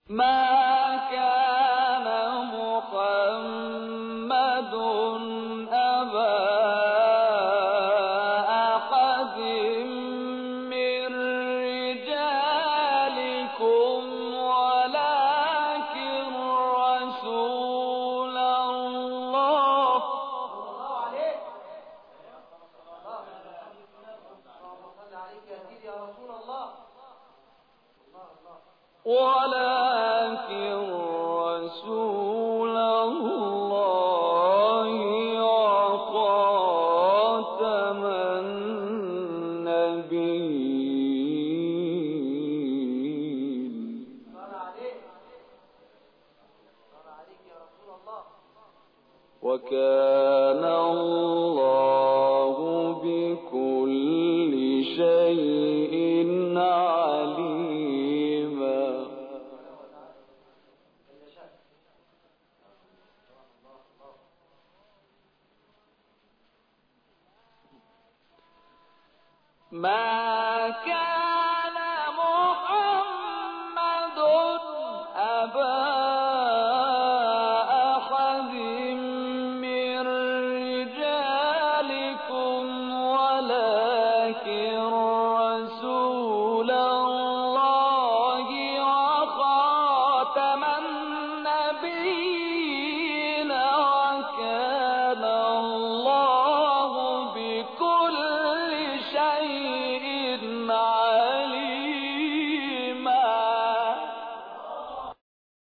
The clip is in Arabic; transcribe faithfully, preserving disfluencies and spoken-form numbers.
ما كان محمد أبا أحد من رجالكم ولكن رسول الله ولكن رسول الله وخاتم النبيين وكان الله بكل شيء عليما. ما كان